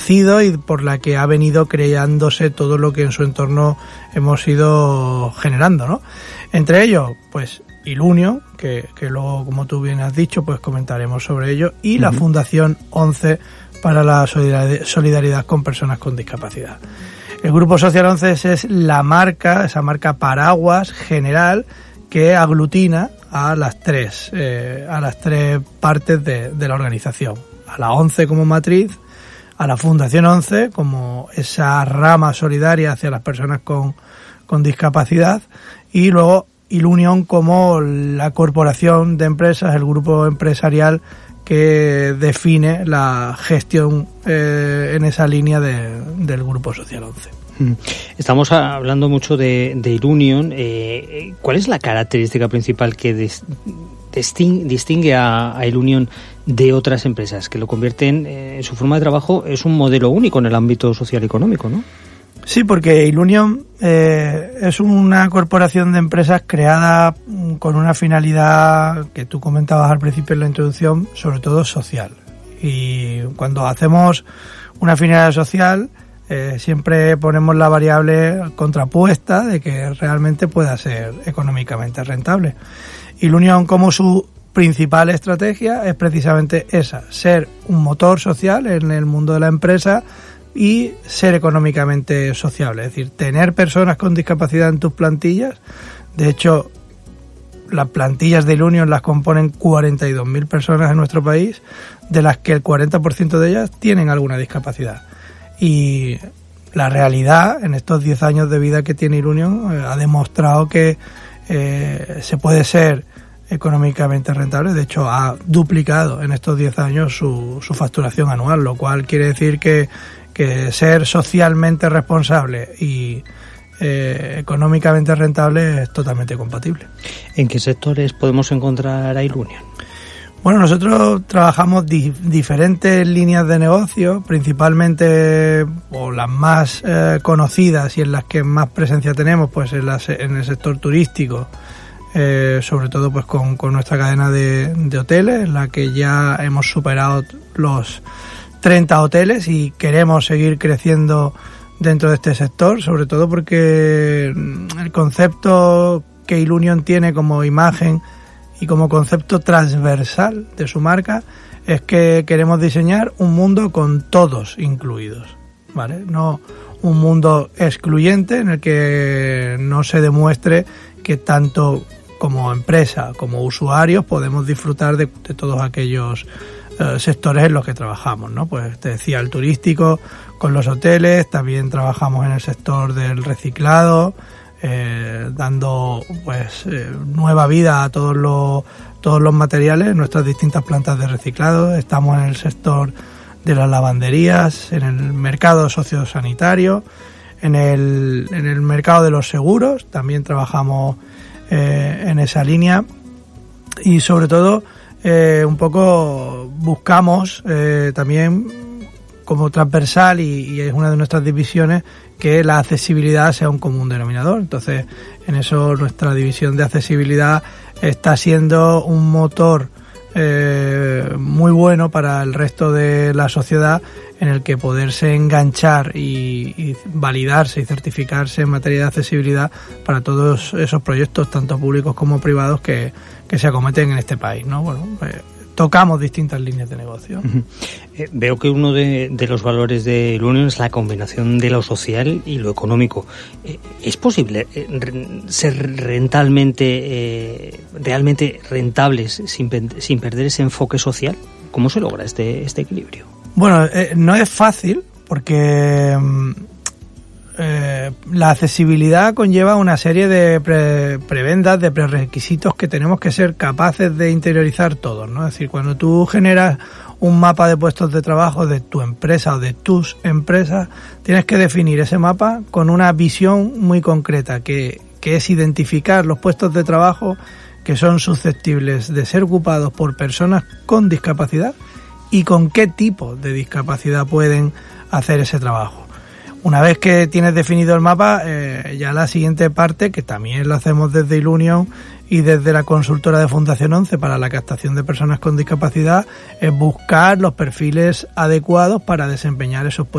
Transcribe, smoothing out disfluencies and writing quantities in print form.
nacido y por la que ha venido creándose todo lo que en su entorno hemos ido generando, ¿no? Entre ellos, pues Ilunion, que luego, como tú bien has dicho, pues comentaremos sobre ello, y la Fundación 11 para la solidaridad con personas con discapacidad. El Grupo Social 11 es esa marca paraguas general que aglutina a las tres partes de la organización. A la 11 como matriz, a la Fundación 11 como esa rama solidaria hacia las personas con discapacidad, y luego Ilunion como la corporación de empresas, el grupo empresarial que define la gestión en esa línea del Grupo Social 11. Estamos hablando mucho de Ilunion. ¿Cuál es la característica principal que distingue a Ilunion de otras empresas, que lo convierten en su forma de trabajo? Es un modelo único en el ámbito social y económico, ¿no? Sí, porque Ilunion es una corporación de empresas creada con una finalidad que tú comentabas al principio en la introducción, sobre todo social. Y cuando hacemos una finalidad social, siempre ponemos la variable contrapuesta de que realmente pueda ser económicamente rentable. Ilunion, como su principal estrategia, es precisamente esa: ser un motor social en el mundo de la empresa y ser económicamente sociable, es decir, tener personas con discapacidad en tus plantillas. De hecho, las plantillas de Ilunion las componen 42.000 personas en nuestro país, de las que el 40% de ellas tienen alguna discapacidad. Y la realidad, en estos 10 años de vida que tiene Ilunion, ha demostrado que se puede ser económicamente rentable. De hecho, ha duplicado en estos 10 años su facturación anual, lo cual quiere decir que ser socialmente responsable y económicamente rentable es totalmente compatible. ¿En qué sectores podemos encontrar a Ilunion? Bueno, nosotros trabajamos diferentes líneas de negocio, principalmente, o las más conocidas y en las que más presencia tenemos, pues en el sector turístico, sobre todo pues con nuestra cadena de hoteles, en la que ya hemos superado los 30 hoteles y queremos seguir creciendo dentro de este sector, sobre todo porque el concepto que Ilunion tiene como imagen y como concepto transversal de su marca es que queremos diseñar un mundo con todos incluidos, ¿vale? No un mundo excluyente en el que no se demuestre que tanto como empresa como usuarios podemos disfrutar de todos aquellos sectores en los que trabajamos, ¿no? Pues te decía, el turístico con los hoteles, también trabajamos en el sector del reciclado, dando pues nueva vida a todos los materiales en nuestras distintas plantas de reciclado. Estamos en el sector de las lavanderías, en el mercado sociosanitario, en el mercado de los seguros, también trabajamos en esa línea, y sobre todo un poco buscamos también como transversal, y es una de nuestras divisiones, que la accesibilidad sea un común denominador. Entonces, en eso nuestra división de accesibilidad está siendo un motor muy bueno para el resto de la sociedad, en el que poderse enganchar y validarse y certificarse en materia de accesibilidad para todos esos proyectos, tanto públicos como privados, que se acometen en este país, ¿no? Bueno, tocamos distintas líneas de negocio. Veo que uno de los valores de Ilunion es la combinación de lo social y lo económico. ¿Es posible ser realmente rentables sin perder ese enfoque social? ¿Cómo se logra este equilibrio? Bueno, no es fácil, porque la accesibilidad conlleva una serie de prebendas, de prerequisitos que tenemos que ser capaces de interiorizar todos, ¿no? Es decir, cuando tú generas un mapa de puestos de trabajo de tu empresa o de tus empresas, tienes que definir ese mapa con una visión muy concreta, que es identificar los puestos de trabajo que son susceptibles de ser ocupados por personas con discapacidad y con qué tipo de discapacidad pueden hacer ese trabajo. Una vez que tienes definido el mapa, ya la siguiente parte, que también lo hacemos desde Ilunion y desde la consultora de Fundación 11 para la captación de personas con discapacidad, es buscar los perfiles adecuados para desempeñar esos puestos